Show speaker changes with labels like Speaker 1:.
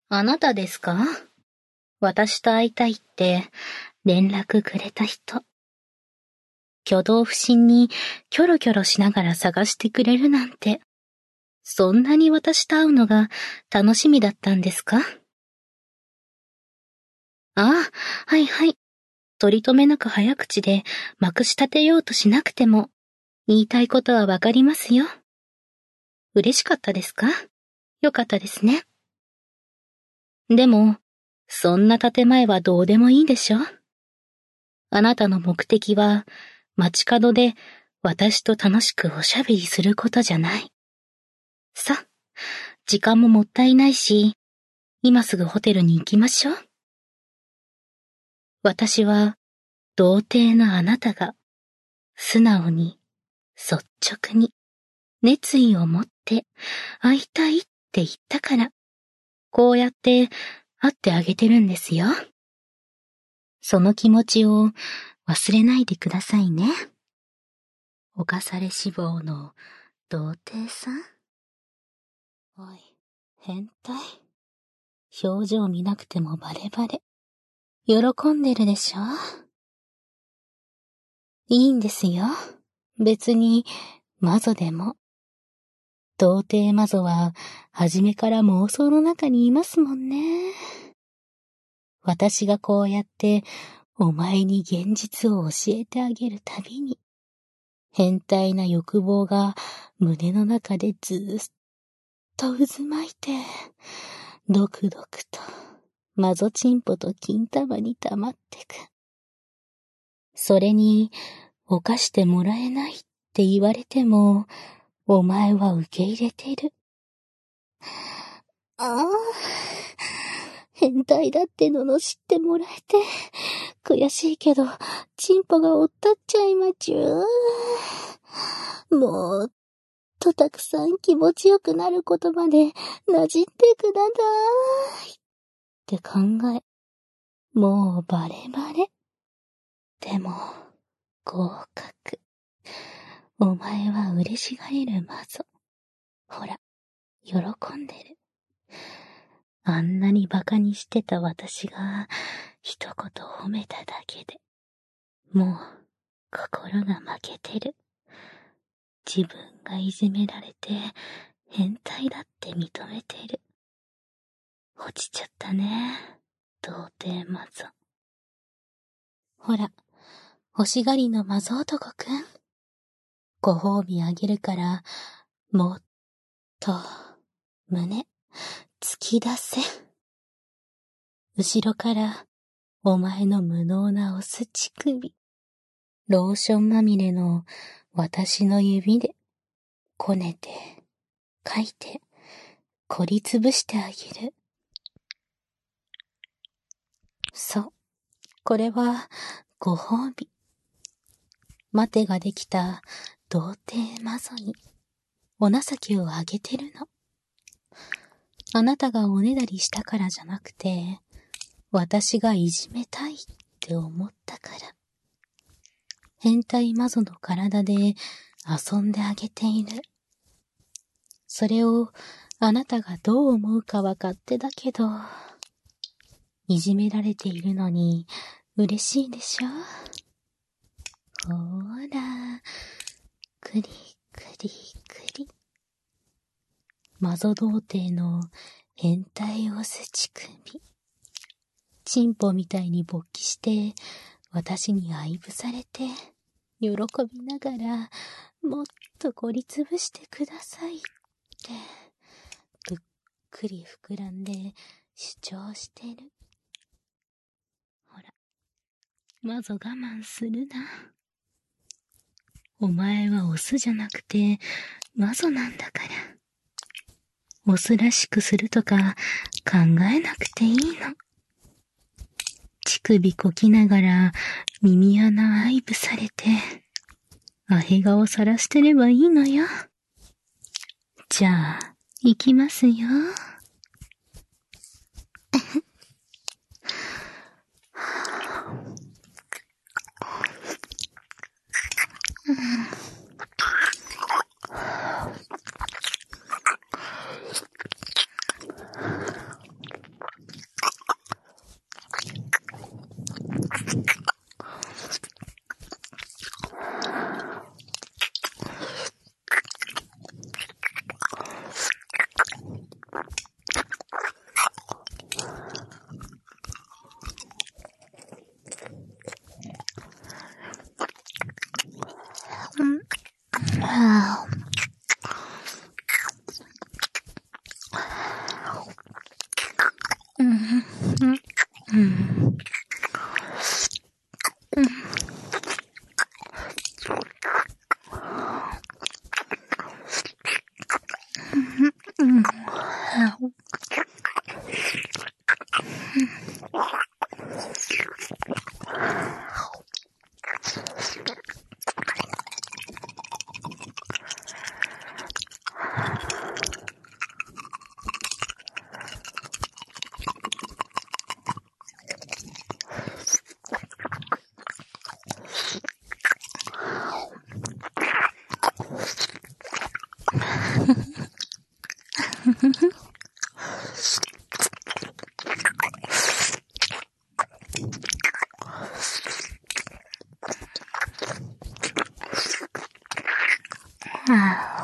Speaker 1: あなたですか？私と会いたいって連絡くれた人。挙動不審にキョロキョロしながら探してくれるなんて、そんなに私と会うのが楽しみだったんですか？ああ、はいはい。取り留めなく早口でまくし立てようとしなくても、言いたいことはわかりますよ。嬉しかったですか？よかったですね。でも、そんな建前はどうでもいいでしょ？あなたの目的は、街角で私と楽しくおしゃべりすることじゃない。さ、時間ももったいないし、今すぐホテルに行きましょう。私は、童貞のあなたが、素直に、率直に、熱意を持って会いたいって言ったから、こうやって会ってあげてるんですよ。その気持ちを忘れないでくださいね。侵され志望の童貞さん？おい、変態。表情見なくてもバレバレ。喜んでるでしょ？いいんですよ。別に、マゾでも。童貞マゾは、初めから妄想の中にいますもんね。私がこうやって、お前に現実を教えてあげるたびに、変態な欲望が胸の中でずーっと渦巻いて、ドクドクと、マゾチンポと金玉に溜まってく。それに、犯してもらえないって言われても、お前は受け入れてる。ああ、変態だって罵ってもらえて、悔しいけど、チンポがおったっちゃいまちゅもっとたくさん気持ちよくなることまで馴染んでください。って考え、もうバレバレ。でも、合格。お前は嬉しがれるマゾ。ほら、喜んでる。あんなに馬鹿にしてた私が一言褒めただけで、もう心が負けてる。自分がいじめられて変態だって認めてる。落ちちゃったね、童貞マゾ。ほら、欲しがりのマゾ男くん。ご褒美あげるから、もっと胸突き出せ。後ろからお前の無能なオス乳首、ローションまみれの私の指でこねて、かいて、こりつぶしてあげる。そう、これはご褒美。待てができた童貞マゾにお情けをあげてるの。あなたがおねだりしたからじゃなくて、私がいじめたいって思ったから。変態マゾの体で遊んであげている。それをあなたがどう思うかは勝手だけど、いじめられているのに嬉しいでしょ？ほーら、くりくりくり。マゾ童貞の変態オス乳首。チンポみたいに勃起して、私に愛撫されて、喜びながら、もっとこりつぶしてくださいって、ぶっくり膨らんで主張してる。ほら、まず我慢するな。お前はオスじゃなくて、マゾなんだから。オスらしくするとか考えなくていいの。乳首こきながら耳穴愛撫されて、アヘ顔さらしてればいいのよ。じゃあ、行きますよ。 あ